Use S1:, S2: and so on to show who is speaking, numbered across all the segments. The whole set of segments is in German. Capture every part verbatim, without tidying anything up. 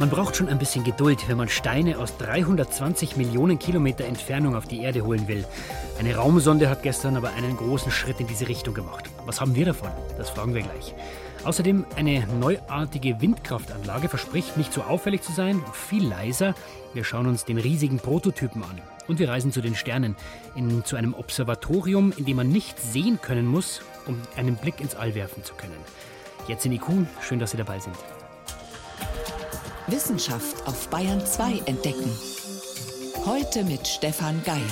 S1: Man braucht schon ein bisschen Geduld, wenn man Steine aus dreihundertzwanzig Millionen Kilometer Entfernung auf die Erde holen will. Eine Raumsonde hat gestern aber einen großen Schritt in diese Richtung gemacht. Was haben wir davon? Das fragen wir gleich. Außerdem eine neuartige Windkraftanlage verspricht nicht so auffällig zu sein, viel leiser. Wir schauen uns den riesigen Prototypen an. Und wir reisen zu den Sternen, in, zu einem Observatorium, in dem man nicht sehen können muss, um einen Blick ins All werfen zu können. Jetzt in I Q, schön, dass Sie dabei sind.
S2: Wissenschaft auf Bayern zwei entdecken. Heute mit Stefan Geier.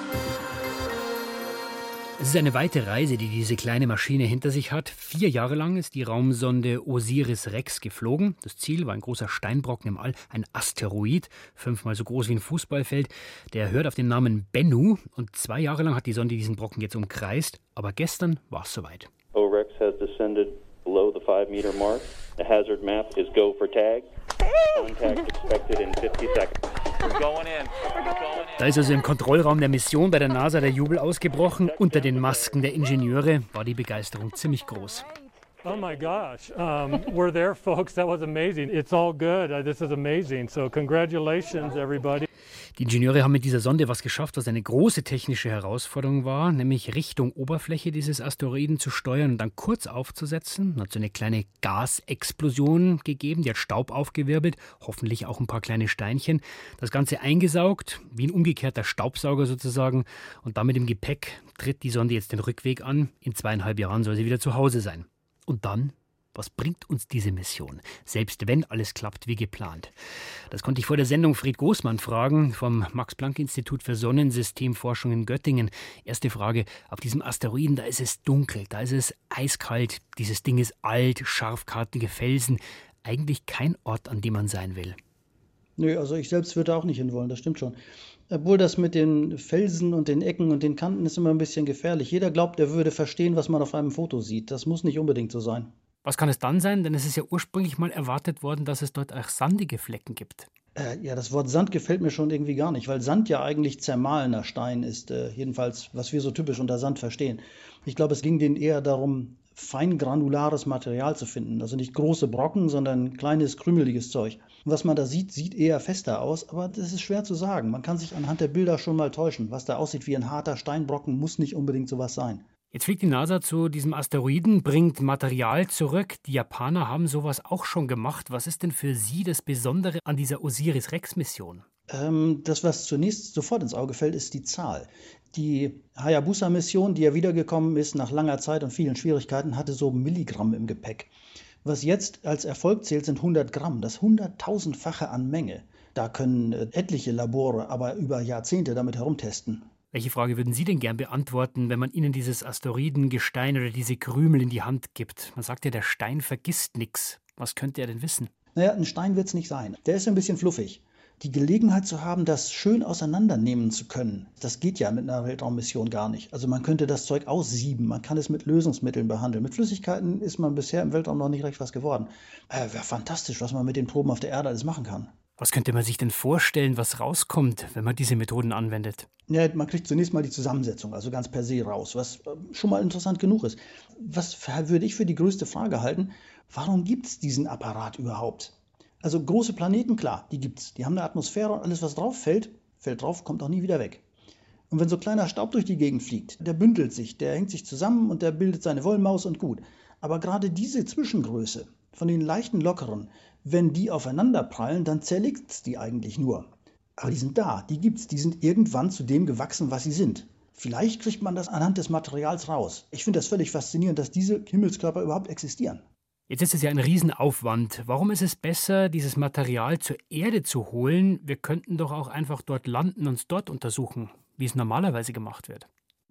S1: Es ist eine weite Reise, die diese kleine Maschine hinter sich hat. Vier Jahre lang ist die Raumsonde Osiris-Rex geflogen. Das Ziel war ein großer Steinbrocken im All, ein Asteroid, fünfmal so groß wie ein Fußballfeld. Der hört auf den Namen Bennu. Und zwei Jahre lang hat die Sonde diesen Brocken jetzt umkreist. Aber gestern war es soweit.
S3: O R E X has descended below the five meter mark. The hazard map is go for tag. Contact expected in fifty seconds. We're going in. We're going in.
S1: Da ist also im Kontrollraum der Mission bei der NASA der Jubel ausgebrochen. Unter den Masken der Ingenieure war die Begeisterung ziemlich groß.
S4: Oh my gosh, um, we're there, folks. That was amazing. It's all good. Uh, this is amazing. So congratulations, everybody.
S1: Die Ingenieure haben mit dieser Sonde was geschafft, was eine große technische Herausforderung war, nämlich Richtung Oberfläche dieses Asteroiden zu steuern und dann kurz aufzusetzen. Hat so eine kleine Gasexplosion gegeben, die hat Staub aufgewirbelt, hoffentlich auch ein paar kleine Steinchen. Das Ganze eingesaugt, wie ein umgekehrter Staubsauger sozusagen. Und damit im Gepäck tritt die Sonde jetzt den Rückweg an. In zweieinhalb Jahren soll sie wieder zu Hause sein. Und dann? Was bringt uns diese Mission, selbst wenn alles klappt wie geplant? Das konnte ich vor der Sendung Fred Großmann fragen, vom Max-Planck-Institut für Sonnensystemforschung in Göttingen. Erste Frage, auf diesem Asteroiden, da ist es dunkel, da ist es eiskalt, dieses Ding ist alt, scharfkantige Felsen. Eigentlich kein Ort, an dem man sein will.
S5: Nö, also ich selbst würde auch nicht hinwollen, das stimmt schon. Obwohl das mit den Felsen und den Ecken und den Kanten ist immer ein bisschen gefährlich. Jeder glaubt, er würde verstehen, was man auf einem Foto sieht. Das muss nicht unbedingt so sein.
S1: Was kann es dann sein? Denn es ist ja ursprünglich mal erwartet worden, dass es dort auch sandige Flecken gibt.
S5: Äh, ja, das Wort Sand gefällt mir schon irgendwie gar nicht, weil Sand ja eigentlich zermahlener Stein ist. Äh, jedenfalls, was wir so typisch unter Sand verstehen. Ich glaube, es ging denen eher darum, feingranulares Material zu finden. Also nicht große Brocken, sondern kleines, krümeliges Zeug. Und was man da sieht, sieht eher fester aus, aber das ist schwer zu sagen. Man kann sich anhand der Bilder schon mal täuschen. Was da aussieht wie ein harter Steinbrocken, muss nicht unbedingt sowas sein.
S1: Jetzt fliegt die NASA zu diesem Asteroiden, bringt Material zurück. Die Japaner haben sowas auch schon gemacht. Was ist denn für Sie das Besondere an dieser Osiris-Rex-Mission?
S5: Ähm, das, was zunächst sofort ins Auge fällt, ist die Zahl. Die Hayabusa-Mission, die ja wiedergekommen ist nach langer Zeit und vielen Schwierigkeiten, hatte so Milligramm im Gepäck. Was jetzt als Erfolg zählt, sind hundert Gramm. Das hunderttausendfache an Menge. Da können etliche Labore aber über Jahrzehnte damit herumtesten.
S1: Welche Frage würden Sie denn gern beantworten, wenn man Ihnen dieses Asteroidengestein oder diese Krümel in die Hand gibt? Man sagt ja, der Stein vergisst nichts. Was könnte er denn wissen?
S5: Naja, ein Stein wird es nicht sein. Der ist ein bisschen fluffig. Die Gelegenheit zu haben, das schön auseinandernehmen zu können, das geht ja mit einer Weltraummission gar nicht. Also man könnte das Zeug aussieben, man kann es mit Lösungsmitteln behandeln. Mit Flüssigkeiten ist man bisher im Weltraum noch nicht recht was geworden. Äh, wäre fantastisch, was man mit den Proben auf der Erde alles machen kann.
S1: Was könnte man sich denn vorstellen, was rauskommt, wenn man diese Methoden anwendet?
S5: Ja, man kriegt zunächst mal die Zusammensetzung, also ganz per se raus, was schon mal interessant genug ist. Was würde ich für die größte Frage halten, warum gibt es diesen Apparat überhaupt? Also große Planeten, klar, die gibt's. Die haben eine Atmosphäre und alles, was drauf fällt, fällt drauf, kommt auch nie wieder weg. Und wenn so kleiner Staub durch die Gegend fliegt, der bündelt sich, der hängt sich zusammen und der bildet seine Wollmaus und gut. Aber gerade diese Zwischengröße von den leichten Lockeren, wenn die aufeinander prallen, dann zerlegt's die eigentlich nur. Aber die sind da, die gibt's, die sind irgendwann zu dem gewachsen, was sie sind. Vielleicht kriegt man das anhand des Materials raus. Ich finde das völlig faszinierend, dass diese Himmelskörper überhaupt existieren.
S1: Jetzt ist es ja ein Riesenaufwand. Warum ist es besser, dieses Material zur Erde zu holen? Wir könnten doch auch einfach dort landen und es dort untersuchen, wie es normalerweise gemacht wird.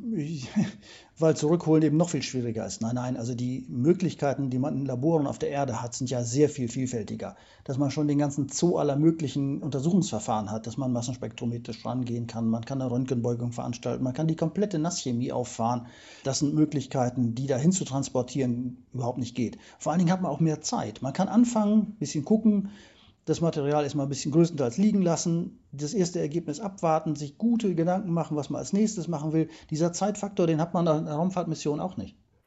S5: Weil zurückholen eben noch viel schwieriger ist. Nein, nein, also die Möglichkeiten, die man in Laboren auf der Erde hat, sind ja sehr viel vielfältiger. Dass man schon den ganzen Zoo aller möglichen Untersuchungsverfahren hat, dass man massenspektrometrisch rangehen kann, man kann eine Röntgenbeugung veranstalten, man kann die komplette Nasschemie auffahren. Das sind Möglichkeiten, die dahin zu transportieren überhaupt nicht geht. Vor allen Dingen hat man auch mehr Zeit. Man kann anfangen, ein bisschen gucken, das Material erstmal ein bisschen größtenteils liegen lassen, das erste Ergebnis abwarten, sich gute Gedanken machen, was man als nächstes machen will. Dieser Zeitfaktor, den hat man an einer Raumfahrtmission auch nicht.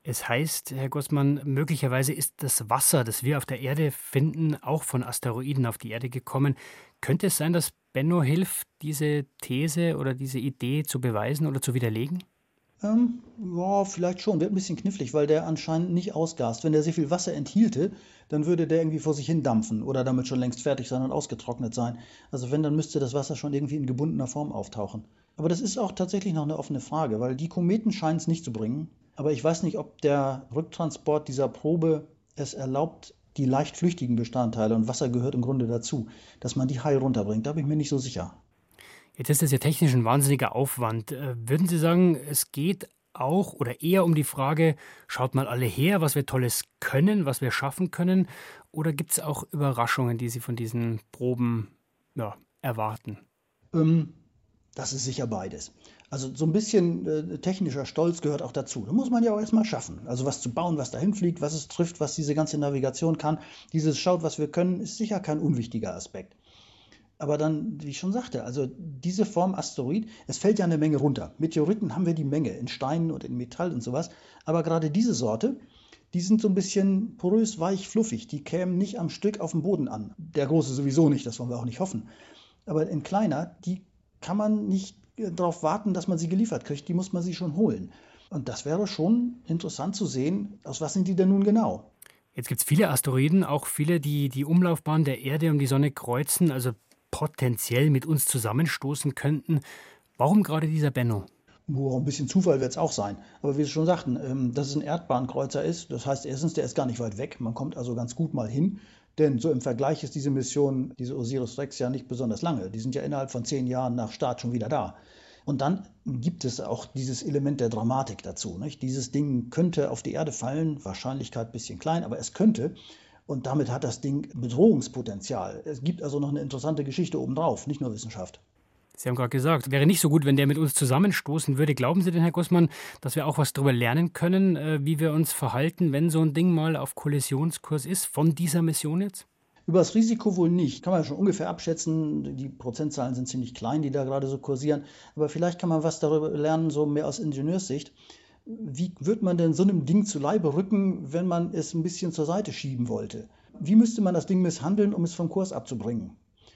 S1: Es heißt, Herr Gossmann, möglicherweise ist das Wasser, das wir auf der Erde finden, auch von Asteroiden auf die Erde gekommen. Könnte es sein, dass Bennu hilft, diese These oder diese Idee zu beweisen oder zu widerlegen?
S5: Ähm, ja, vielleicht schon. Wird ein bisschen knifflig, weil der anscheinend nicht ausgast. Wenn der sehr viel Wasser enthielte, dann würde der irgendwie vor sich hin dampfen oder damit schon längst fertig sein und ausgetrocknet sein. Also wenn, dann müsste das Wasser schon irgendwie in gebundener Form auftauchen. Aber das ist auch tatsächlich noch eine offene Frage, weil die Kometen scheinen es nicht zu bringen. Aber ich weiß nicht, ob der Rücktransport dieser Probe es erlaubt, die leicht flüchtigen Bestandteile, und Wasser gehört im Grunde dazu, dass man die heil runterbringt. Da bin ich mir nicht so sicher.
S1: Jetzt ist das ja technisch ein wahnsinniger Aufwand. Würden Sie sagen, es geht auch oder eher um die Frage, schaut mal alle her, was wir Tolles können, was wir schaffen können? Oder gibt es auch Überraschungen, die Sie von diesen Proben ja, erwarten?
S5: Ähm, das ist sicher beides. Also so ein bisschen äh, technischer Stolz gehört auch dazu. Da muss man ja auch erstmal schaffen. Also was zu bauen, was dahin fliegt, was es trifft, was diese ganze Navigation kann. Dieses Schaut, was wir können, ist sicher kein unwichtiger Aspekt. Aber dann, wie ich schon sagte, also diese Form Asteroid, es fällt ja eine Menge runter. Meteoriten haben wir die Menge in Steinen und in Metall und sowas. Aber gerade diese Sorte, die sind so ein bisschen porös, weich, fluffig. Die kämen nicht am Stück auf dem Boden an. Der große sowieso nicht, das wollen wir auch nicht hoffen. Aber in kleiner, die kann man nicht darauf warten, dass man sie geliefert kriegt. Die muss man sich schon holen. Und das wäre schon interessant zu sehen, aus was sind die denn nun genau?
S1: Jetzt gibt es viele Asteroiden, auch viele, die die Umlaufbahn der Erde um die Sonne kreuzen, also potenziell mit uns zusammenstoßen könnten. Warum gerade dieser Bennu?
S5: Nur ein bisschen Zufall wird es auch sein. Aber wie Sie schon sagten, dass es ein Erdbahnkreuzer ist, das heißt erstens, der ist gar nicht weit weg. Man kommt also ganz gut mal hin. Denn so im Vergleich ist diese Mission, diese Osiris-Rex, ja nicht besonders lange. Die sind ja innerhalb von zehn Jahren nach Start schon wieder da. Und dann gibt es auch dieses Element der Dramatik dazu. Nicht? Dieses Ding könnte auf die Erde fallen, Wahrscheinlichkeit ein bisschen klein, aber es könnte. Und damit hat das Ding Bedrohungspotenzial. Es gibt also noch eine interessante Geschichte obendrauf, nicht nur Wissenschaft.
S1: Sie haben gerade gesagt, wäre nicht so gut, wenn der mit uns zusammenstoßen würde. Glauben Sie denn, Herr Gossmann, dass wir auch was darüber lernen können, wie wir uns verhalten, wenn so ein Ding mal auf Kollisionskurs ist, von dieser Mission jetzt?
S5: Über das Risiko wohl nicht. Kann man schon ungefähr abschätzen. Die Prozentzahlen sind ziemlich klein, die da gerade so kursieren. Aber vielleicht kann man was darüber lernen, so mehr aus Ingenieurssicht. Wie wird man denn so einem Ding zu Leibe rücken, wenn man es ein bisschen zur Seite schieben wollte? Wie müsste man das Ding misshandeln, um es vom Kurs abzubringen?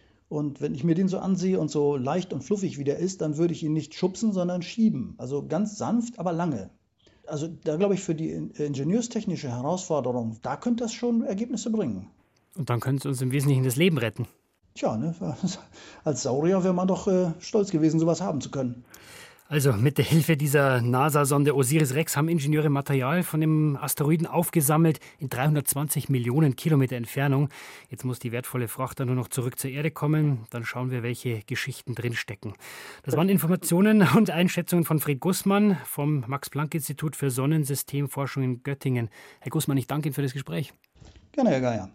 S5: Und wenn ich mir den so ansehe und so leicht und fluffig wie der ist, dann würde ich ihn nicht schubsen, sondern schieben. Also ganz sanft, aber lange. Also da glaube ich, für die ingenieurstechnische Herausforderung, da könnte das schon Ergebnisse bringen.
S1: Und dann könnte es uns im Wesentlichen das Leben retten.
S5: Tja, ne? Als Saurier wäre man doch äh, stolz gewesen, sowas haben zu können.
S1: Also mit der Hilfe dieser NASA-Sonde Osiris-Rex haben Ingenieure Material von dem Asteroiden aufgesammelt in dreihundertzwanzig Millionen Kilometer Entfernung. Jetzt muss die wertvolle Fracht dann nur noch zurück zur Erde kommen. Dann schauen wir, welche Geschichten drinstecken. Das waren Informationen und Einschätzungen von Fred Gussmann vom Max-Planck-Institut für Sonnensystemforschung in Göttingen. Herr Gussmann, ich danke Ihnen für das Gespräch.
S5: Gerne, Herr Geier.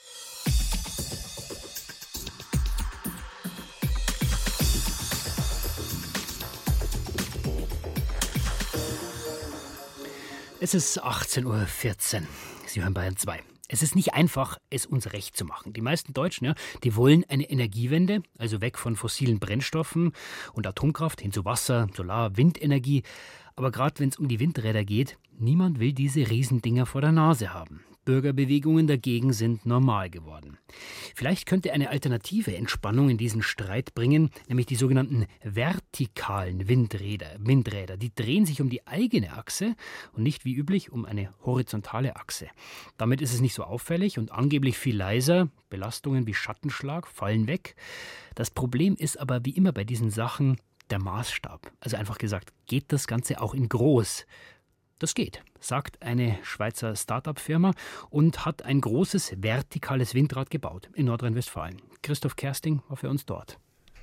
S1: Es ist achtzehn Uhr vierzehn. Sie hören Bayern zwei. Es ist nicht einfach, es uns recht zu machen. Die meisten Deutschen, ja, die wollen eine Energiewende, also weg von fossilen Brennstoffen und Atomkraft hin zu Wasser, Solar-, Windenergie. Aber gerade wenn es um die Windräder geht, niemand will diese Riesendinger vor der Nase haben. Bürgerbewegungen dagegen sind normal geworden. Vielleicht könnte eine alternative Entspannung in diesen Streit bringen, nämlich die sogenannten vertikalen Windräder. Windräder, die drehen sich um die eigene Achse und nicht wie üblich um eine horizontale Achse. Damit ist es nicht so auffällig und angeblich viel leiser. Belastungen wie Schattenschlag fallen weg. Das Problem ist aber wie immer bei diesen Sachen der Maßstab. Also einfach gesagt, geht das Ganze auch in groß? Das geht, sagt eine Schweizer Start-up-Firma und hat ein großes vertikales Windrad gebaut in Nordrhein-Westfalen. Christoph Kersting war für uns dort.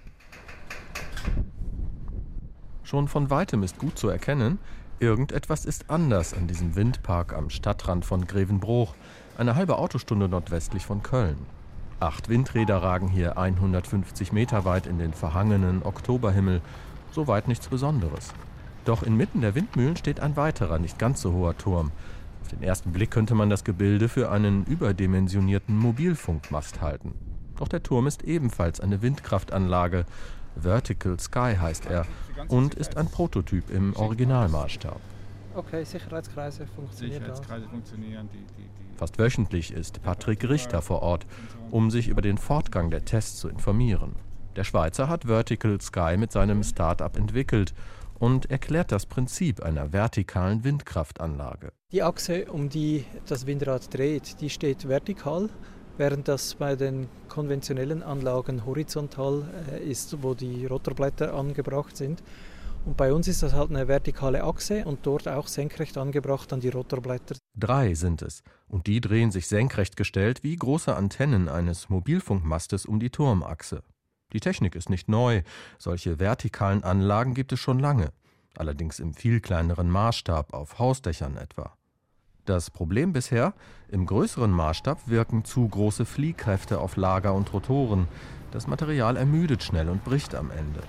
S6: Schon von Weitem ist gut zu erkennen, irgendetwas ist anders an diesem Windpark am Stadtrand von Grevenbroich, eine halbe Autostunde nordwestlich von Köln. Acht Windräder ragen hier hundertfünfzig Meter weit in den verhangenen Oktoberhimmel. Soweit nichts Besonderes. Doch inmitten der Windmühlen steht ein weiterer, nicht ganz so hoher Turm. Auf den ersten Blick könnte man das Gebilde für einen überdimensionierten Mobilfunkmast halten. Doch der Turm ist ebenfalls eine Windkraftanlage. Vertical Sky heißt er und ist ein Prototyp im Originalmaßstab.
S7: okay, Sicherheitskreise funktionieren.
S8: Sicherheitskreise da. funktionieren. Die, die, die
S6: Fast wöchentlich ist Patrick Richter vor Ort, um sich über den Fortgang der Tests zu informieren. Der Schweizer hat Vertical Sky mit seinem Start-up entwickelt und erklärt das Prinzip einer vertikalen Windkraftanlage.
S7: Die Achse, um die das Windrad dreht, die steht vertikal, während das bei den konventionellen Anlagen horizontal ist, wo die Rotorblätter angebracht sind. Und bei uns ist das halt eine vertikale Achse und dort auch senkrecht angebracht an die Rotorblätter.
S6: Drei sind es und die drehen sich senkrecht gestellt wie große Antennen eines Mobilfunkmastes um die Turmachse. Die Technik ist nicht neu, solche vertikalen Anlagen gibt es schon lange, allerdings im viel kleineren Maßstab, auf Hausdächern etwa. Das Problem bisher, im größeren Maßstab wirken zu große Fliehkräfte auf Lager und Rotoren. Das Material ermüdet schnell und bricht am Ende.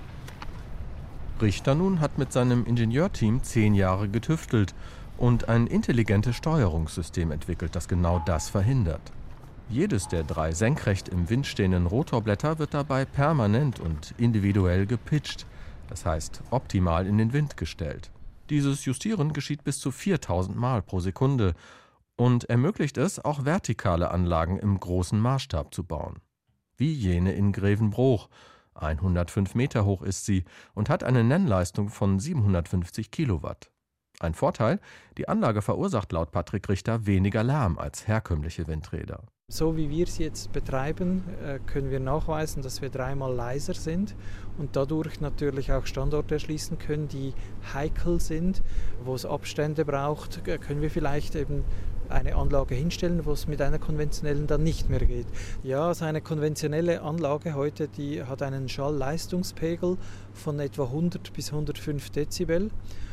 S6: Richter nun hat mit seinem Ingenieurteam zehn Jahre getüftelt und ein intelligentes Steuerungssystem entwickelt, das genau das verhindert. Jedes der drei senkrecht im Wind stehenden Rotorblätter wird dabei permanent und individuell gepitcht, das heißt optimal in den Wind gestellt. Dieses Justieren geschieht bis zu viertausend Mal pro Sekunde und ermöglicht es, auch vertikale Anlagen im großen Maßstab zu bauen. Wie jene in Grevenbroich. hundertfünf Meter hoch ist sie und hat eine Nennleistung von siebenhundertfünfzig Kilowatt. Ein Vorteil, die Anlage verursacht laut Patrick Richter weniger Lärm als herkömmliche Windräder.
S7: So wie wir es jetzt betreiben, können wir nachweisen, dass wir dreimal leiser sind und dadurch natürlich auch Standorte erschließen können, die heikel sind, wo es Abstände braucht, können wir vielleicht eben eine Anlage hinstellen, wo es mit einer konventionellen dann nicht mehr geht. Ja, also eine konventionelle Anlage heute, die hat einen Schallleistungspegel von etwa hundert bis hundertfünf Dezibel.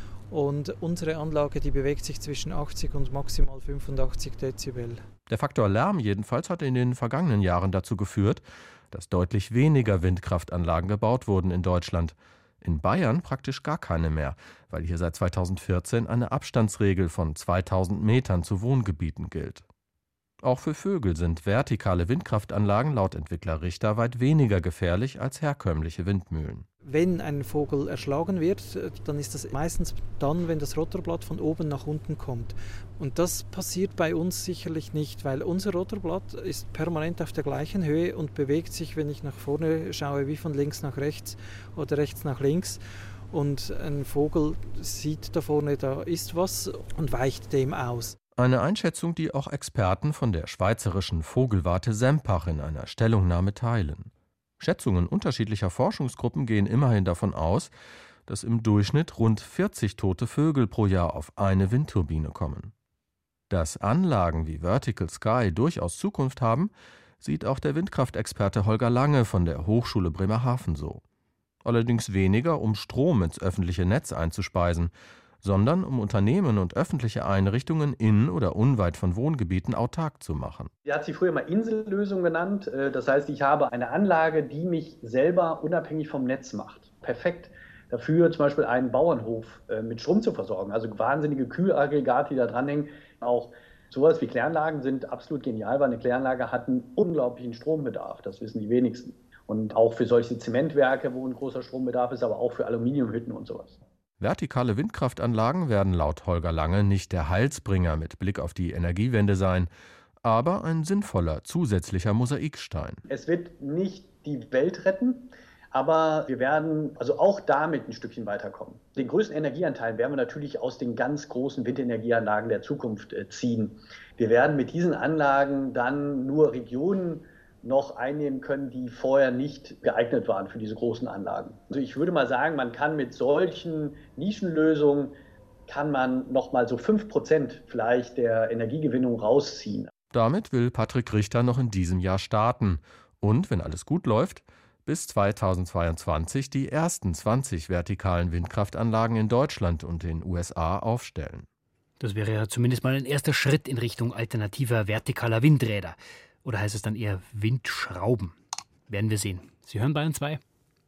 S7: Und unsere Anlage, die bewegt sich zwischen achtzig und maximal fünfundachtzig Dezibel.
S6: Der Faktor Lärm jedenfalls hat in den vergangenen Jahren dazu geführt, dass deutlich weniger Windkraftanlagen gebaut wurden in Deutschland. In Bayern praktisch gar keine mehr, weil hier seit zweitausendvierzehn eine Abstandsregel von zweitausend Metern zu Wohngebieten gilt. Auch für Vögel sind vertikale Windkraftanlagen laut Entwickler Richter weit weniger gefährlich als herkömmliche Windmühlen.
S7: Wenn ein Vogel erschlagen wird, dann ist das meistens dann, wenn das Rotorblatt von oben nach unten kommt. Und das passiert bei uns sicherlich nicht, weil unser Rotorblatt ist permanent auf der gleichen Höhe und bewegt sich, wenn ich nach vorne schaue, wie von links nach rechts oder rechts nach links. Und ein Vogel sieht da vorne, da ist was und weicht dem aus.
S6: Eine Einschätzung, die auch Experten von der schweizerischen Vogelwarte Sempach in einer Stellungnahme teilen. Schätzungen unterschiedlicher Forschungsgruppen gehen immerhin davon aus, dass im Durchschnitt rund vierzig tote Vögel pro Jahr auf eine Windturbine kommen. Dass Anlagen wie Vertical Sky durchaus Zukunft haben, sieht auch der Windkraftexperte Holger Lange von der Hochschule Bremerhaven so. Allerdings weniger, um Strom ins öffentliche Netz einzuspeisen, sondern um Unternehmen und öffentliche Einrichtungen in oder unweit von Wohngebieten autark zu machen.
S9: Sie hat sie früher mal Insellösung genannt. Das heißt, ich habe eine Anlage, die mich selber unabhängig vom Netz macht. Perfekt dafür, zum Beispiel einen Bauernhof mit Strom zu versorgen. Also wahnsinnige Kühlaggregate, die da dranhängen. Auch sowas wie Kläranlagen sind absolut genial, weil eine Kläranlage hat einen unglaublichen Strombedarf. Das wissen die wenigsten. Und auch für solche Zementwerke, wo ein großer Strombedarf ist, aber auch für Aluminiumhütten und sowas.
S6: Vertikale Windkraftanlagen werden laut Holger Lange nicht der Heilsbringer mit Blick auf die Energiewende sein, aber ein sinnvoller zusätzlicher Mosaikstein.
S9: Es wird nicht die Welt retten, aber wir werden also auch damit ein Stückchen weiterkommen. Den größten Energieanteil werden wir natürlich aus den ganz großen Windenergieanlagen der Zukunft ziehen. Wir werden mit diesen Anlagen dann nur Regionen noch einnehmen können, die vorher nicht geeignet waren für diese großen Anlagen. Also ich würde mal sagen, man kann mit solchen Nischenlösungen, kann man noch mal so fünf Prozent vielleicht der Energiegewinnung rausziehen.
S6: Damit will Patrick Richter noch in diesem Jahr starten und, wenn alles gut läuft, bis zweitausendzweiundzwanzig die ersten zwanzig vertikalen Windkraftanlagen in Deutschland und den U S A aufstellen.
S1: Das wäre ja zumindest mal ein erster Schritt in Richtung alternativer vertikaler Windräder. Oder heißt es dann eher Windschrauben? Werden wir sehen. Sie hören Bayern zwei.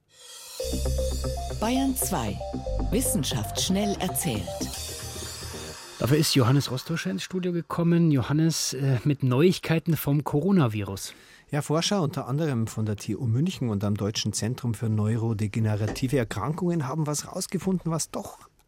S2: Bayern zwei. Wissenschaft schnell erzählt.
S1: Dafür ist Johannes Rostoscher ins Studio gekommen. Johannes, äh, mit Neuigkeiten vom Coronavirus.
S10: Ja, Forscher unter anderem von der T U München und am Deutschen Zentrum für neurodegenerative Erkrankungen haben was rausgefunden, was doch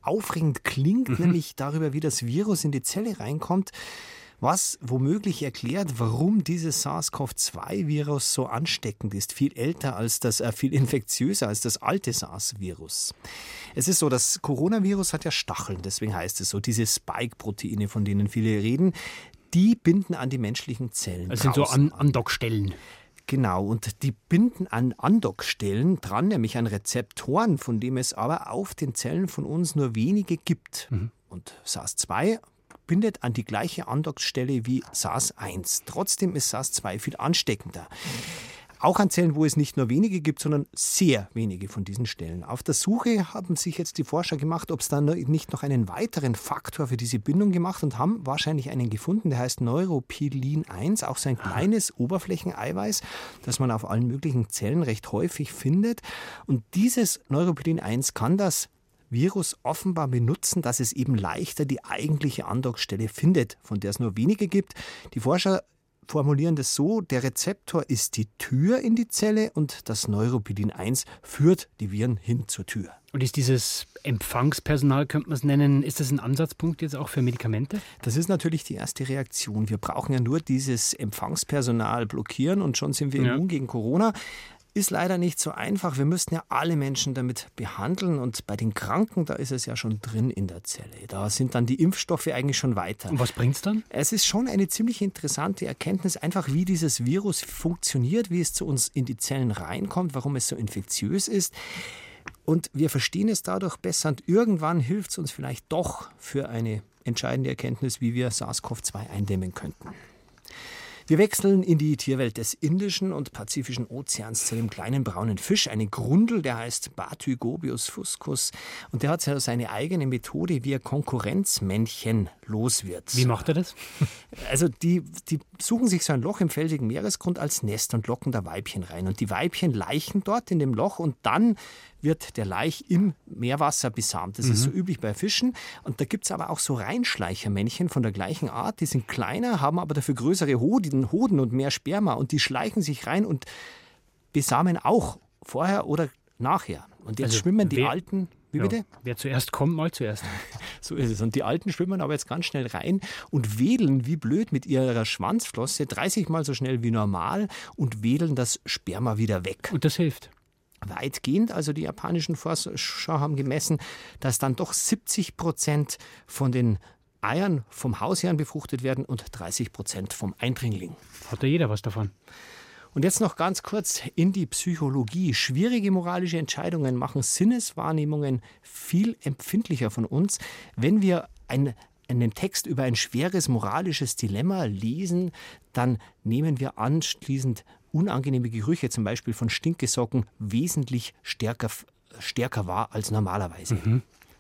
S10: aufregend klingt, mhm. nämlich darüber, wie das Virus in die Zelle reinkommt, was womöglich erklärt, warum dieses SARS-C o V zwei Virus so ansteckend ist, viel älter als das, äh, viel infektiöser als das alte SARS-Virus. Es ist so, das Coronavirus hat ja Stacheln, deswegen heißt es so, diese Spike-Proteine, von denen viele reden, die binden an die menschlichen Zellen.
S1: Das sind so an Andockstellen.
S10: Genau, und die binden an Andockstellen dran, nämlich an Rezeptoren, von denen es aber auf den Zellen von uns nur wenige gibt. Mhm. Und SARS zwei bindet an die gleiche Andockstelle wie SARS eins. Trotzdem ist SARS zwei viel ansteckender. Auch an Zellen, wo es nicht nur wenige gibt, sondern sehr wenige von diesen Stellen. Auf der Suche haben sich jetzt die Forscher gemacht, ob es da nicht noch einen weiteren Faktor für diese Bindung gemacht und haben wahrscheinlich einen gefunden, der heißt Neuropilin eins, auch so ein kleines Oberflächeneiweiß, das man auf allen möglichen Zellen recht häufig findet. Und dieses Neuropilin eins kann das Virus offenbar benutzen, dass es eben leichter die eigentliche Andockstelle findet, von der es nur wenige gibt. Die Forscher formulieren das so, der Rezeptor ist die Tür in die Zelle und das Neuropilin eins führt die Viren hin zur Tür.
S1: Und ist dieses Empfangspersonal, könnte man es nennen, ist das ein Ansatzpunkt jetzt auch für Medikamente?
S10: Das ist natürlich die erste Reaktion. Wir brauchen ja nur dieses Empfangspersonal blockieren und schon sind wir ja. immun gegen Corona. Ist leider nicht so einfach. Wir müssten ja alle Menschen damit behandeln und bei den Kranken, da ist es ja schon drin in der Zelle. Da sind dann die Impfstoffe eigentlich schon weiter.
S1: Und was bringt's dann?
S10: Es ist schon eine ziemlich interessante Erkenntnis, einfach wie dieses Virus funktioniert, wie es zu uns in die Zellen reinkommt, warum es so infektiös ist. Und wir verstehen es dadurch besser und irgendwann hilft es uns vielleicht doch für eine entscheidende Erkenntnis, wie wir SARS-C o V zwei eindämmen könnten. Wir wechseln in die Tierwelt des Indischen und Pazifischen Ozeans zu dem kleinen braunen Fisch, eine Grundel, der heißt Batygobius fuscus und der hat so seine eigene Methode, wie er Konkurrenzmännchen los wird.
S1: Wie macht er das?
S10: Also die, die suchen sich so ein Loch im felsigen Meeresgrund als Nest und locken da Weibchen rein und die Weibchen laichen dort in dem Loch und dann wird der Laich im Meerwasser besamt. Das mhm. ist so üblich bei Fischen. Und da gibt es aber auch so Reinschleichermännchen von der gleichen Art. Die sind kleiner, haben aber dafür größere Hoden, Hoden und mehr Sperma. Und die schleichen sich rein und besamen auch vorher oder nachher. Und jetzt also schwimmen die
S1: wer,
S10: Alten... Wie bitte?
S1: Ja, wer zuerst kommt, mal zuerst.
S10: So ist es. Und die Alten schwimmen aber jetzt ganz schnell rein und wedeln wie blöd mit ihrer Schwanzflosse dreißig Mal so schnell wie normal und wedeln das Sperma wieder weg.
S1: Und das hilft?
S10: Weitgehend, also die japanischen Forscher haben gemessen, dass dann doch siebzig Prozent von den Eiern vom Hausherrn befruchtet werden und dreißig Prozent vom Eindringling.
S1: Hat ja jeder was davon.
S10: Und jetzt noch ganz kurz in die Psychologie. Schwierige moralische Entscheidungen machen Sinneswahrnehmungen viel empfindlicher von uns. Wenn wir ein, einen Text über ein schweres moralisches Dilemma lesen, dann nehmen wir anschließend unangenehme Gerüche, zum Beispiel von Stinkesocken, wesentlich stärker, stärker wahr als normalerweise. Mhm.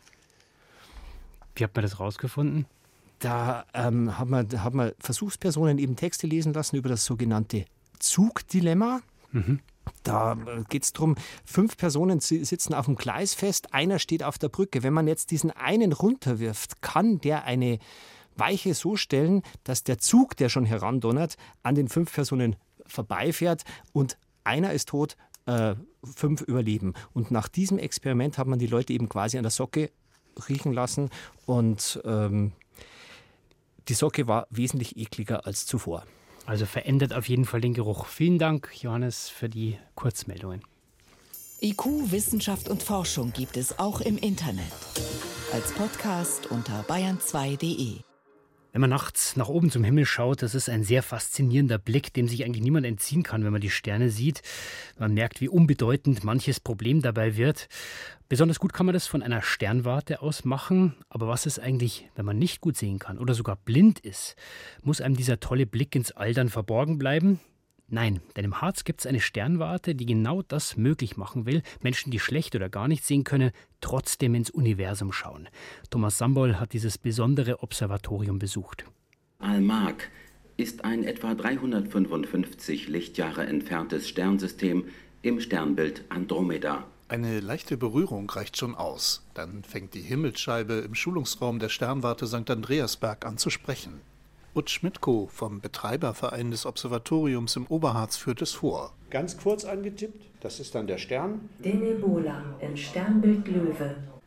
S1: Wie hat man das rausgefunden?
S10: Da ähm, hat man, hat man Versuchspersonen eben Texte lesen lassen über das sogenannte Zugdilemma. Mhm. Da geht es darum, fünf Personen sitzen auf dem Gleis fest, einer steht auf der Brücke. Wenn man jetzt diesen einen runterwirft, kann der eine Weiche so stellen, dass der Zug, der schon herandonnert, an den fünf Personen vorbeifährt und einer ist tot, äh, fünf überleben. Und nach diesem Experiment hat man die Leute eben quasi an der Socke riechen lassen und ähm, die Socke war wesentlich ekliger als zuvor.
S1: Also verändert auf jeden Fall den Geruch. Vielen Dank, Johannes, für die Kurzmeldungen.
S2: I Q, Wissenschaft und Forschung gibt es auch im Internet. Als Podcast unter bayern zwei punkt de.
S1: Wenn man nachts nach oben zum Himmel schaut, das ist ein sehr faszinierender Blick, dem sich eigentlich niemand entziehen kann, wenn man die Sterne sieht. Man merkt, wie unbedeutend manches Problem dabei wird. Besonders gut kann man das von einer Sternwarte aus machen. Aber was ist eigentlich, wenn man nicht gut sehen kann oder sogar blind ist? Muss einem dieser tolle Blick ins All dann verborgen bleiben? Nein, denn im Harz gibt es eine Sternwarte, die genau das möglich machen will. Menschen, die schlecht oder gar nicht sehen können, trotzdem ins Universum schauen. Thomas Sambol hat dieses besondere Observatorium besucht.
S11: Almag ist ein etwa dreihundertfünfundfünfzig Lichtjahre entferntes Sternsystem im Sternbild Andromeda.
S12: Eine leichte Berührung reicht schon aus. Dann fängt die Himmelsscheibe im Schulungsraum der Sternwarte Sankt Andreasberg an zu sprechen. Ut Schmidtko vom Betreiberverein des Observatoriums im Oberharz führt es vor.
S13: Ganz kurz angetippt, das ist dann der Stern.
S14: Denebola im Sternbild Löwe.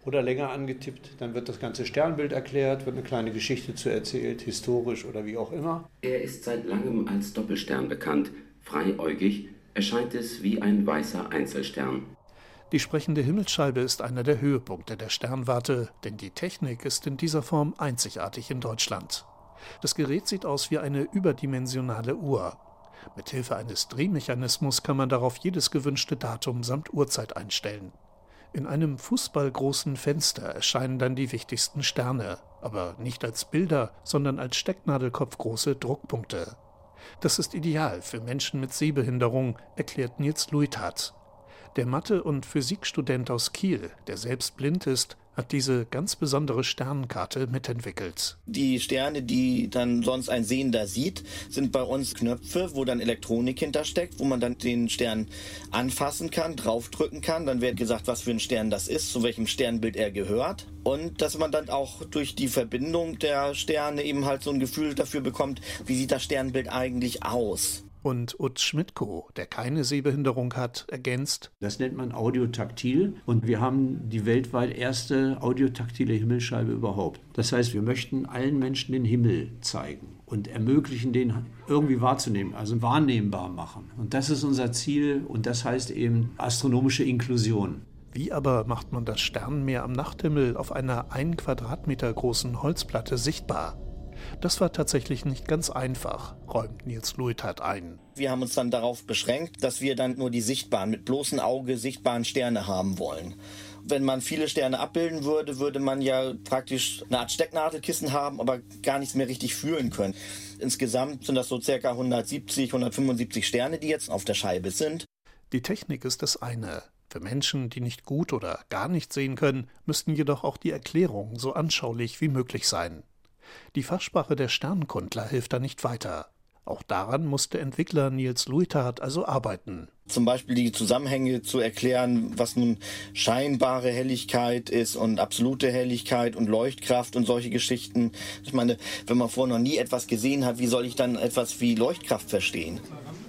S13: oder länger angetippt. Dann wird das ganze Sternbild erklärt, wird eine kleine Geschichte zu erzählt, historisch oder wie auch immer.
S11: Er ist seit langem als Doppelstern bekannt. Freiäugig erscheint es wie ein weißer Einzelstern.
S12: Die sprechende Himmelsscheibe ist einer der Höhepunkte der Sternwarte, denn die Technik ist in dieser Form einzigartig in Deutschland. Das Gerät sieht aus wie eine überdimensionale Uhr. Mithilfe eines Drehmechanismus kann man darauf jedes gewünschte Datum samt Uhrzeit einstellen. In einem fußballgroßen Fenster erscheinen dann die wichtigsten Sterne, aber nicht als Bilder, sondern als stecknadelkopfgroße Druckpunkte. Das ist ideal für Menschen mit Sehbehinderung, erklärt Nils Luithardt. Der Mathe- und Physikstudent aus Kiel, der selbst blind ist, hat diese ganz besondere Sternenkarte mitentwickelt.
S14: Die Sterne, die dann sonst ein Sehender sieht, sind bei uns Knöpfe, wo dann Elektronik hintersteckt, wo man dann den Stern anfassen kann, draufdrücken kann. Dann wird gesagt, was für ein Stern das ist, zu welchem Sternbild er gehört. Und dass man dann auch durch die Verbindung der Sterne eben halt so ein Gefühl dafür bekommt, wie sieht das Sternbild eigentlich aus.
S12: Und Utz Schmidtko, der keine Sehbehinderung hat, ergänzt:
S15: Das nennt man audiotaktil und wir haben die weltweit erste audiotaktile Himmelsscheibe überhaupt. Das heißt, wir möchten allen Menschen den Himmel zeigen und ermöglichen, den irgendwie wahrzunehmen, also wahrnehmbar machen. Und das ist unser Ziel und das heißt eben astronomische Inklusion.
S12: Wie aber macht man das Sternenmeer am Nachthimmel auf einer ein Quadratmeter großen Holzplatte sichtbar? Das war tatsächlich nicht ganz einfach, räumt Nils Luithardt ein.
S14: Wir haben uns dann darauf beschränkt, dass wir dann nur die sichtbaren, mit bloßem Auge sichtbaren Sterne haben wollen. Wenn man viele Sterne abbilden würde, würde man ja praktisch eine Art Stecknadelkissen haben, aber gar nichts mehr richtig fühlen können. Insgesamt sind das so ca. hundertsiebzig, hundertfünfundsiebzig Sterne, die jetzt auf der Scheibe sind.
S12: Die Technik ist das eine. Für Menschen, die nicht gut oder gar nicht sehen können, müssten jedoch auch die Erklärungen so anschaulich wie möglich sein. Die Fachsprache der Sternenkundler hilft da nicht weiter. Auch daran musste Entwickler Nils Luithardt also arbeiten.
S14: Zum Beispiel die Zusammenhänge zu erklären, was nun scheinbare Helligkeit ist und absolute Helligkeit und Leuchtkraft und solche Geschichten. Ich meine, wenn man vorher noch nie etwas gesehen hat, wie soll ich dann etwas wie Leuchtkraft verstehen?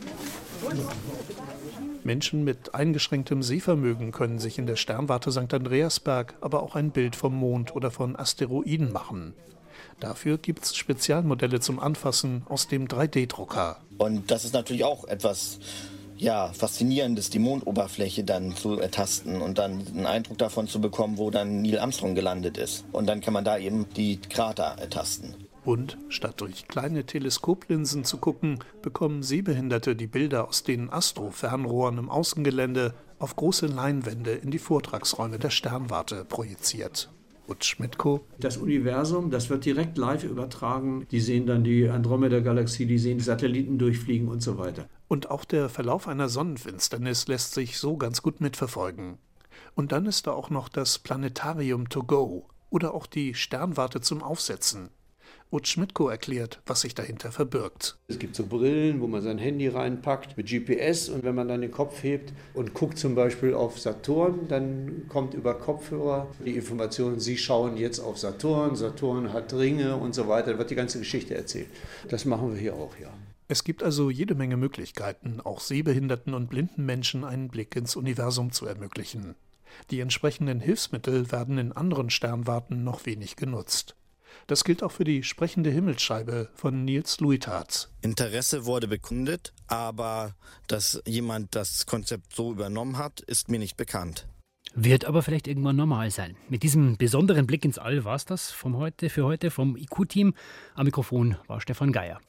S12: Menschen mit eingeschränktem Sehvermögen können sich in der Sternwarte Sankt Andreasberg aber auch ein Bild vom Mond oder von Asteroiden machen. Dafür gibt es Spezialmodelle zum Anfassen aus dem drei D Drucker.
S14: Und das ist natürlich auch etwas ja, Faszinierendes, die Mondoberfläche dann zu ertasten und dann einen Eindruck davon zu bekommen, wo dann Neil Armstrong gelandet ist. Und dann kann man da eben die Krater ertasten.
S12: Und statt durch kleine Teleskoplinsen zu gucken, bekommen Sehbehinderte die Bilder aus den Astro-Fernrohren im Außengelände auf große Leinwände in die Vortragsräume der Sternwarte projiziert. Utz Schmidtko.
S15: Das Universum, das wird direkt live übertragen. Die sehen dann die Andromeda-Galaxie, die sehen die Satelliten durchfliegen und so weiter.
S12: Und auch der Verlauf einer Sonnenfinsternis lässt sich so ganz gut mitverfolgen. Und dann ist da auch noch das Planetarium to go oder auch die Sternwarte zum Aufsetzen. Utz Schmidtko erklärt, was sich dahinter verbirgt.
S13: Es gibt so Brillen, wo man sein Handy reinpackt mit G P S und wenn man dann den Kopf hebt und guckt zum Beispiel auf Saturn, dann kommt über Kopfhörer die Information, Sie schauen jetzt auf Saturn, Saturn hat Ringe und so weiter, da wird die ganze Geschichte erzählt. Das machen wir hier auch, ja.
S12: Es gibt also jede Menge Möglichkeiten, auch sehbehinderten und blinden Menschen einen Blick ins Universum zu ermöglichen. Die entsprechenden Hilfsmittel werden in anderen Sternwarten noch wenig genutzt. Das gilt auch für die sprechende Himmelsscheibe von Nils Luithardt.
S14: Interesse wurde bekundet, aber dass jemand das Konzept so übernommen hat, ist mir nicht bekannt.
S1: Wird aber vielleicht irgendwann normal sein. Mit diesem besonderen Blick ins All war es das vom heute, für heute vom I Q-Team. Am Mikrofon war Stefan Geier.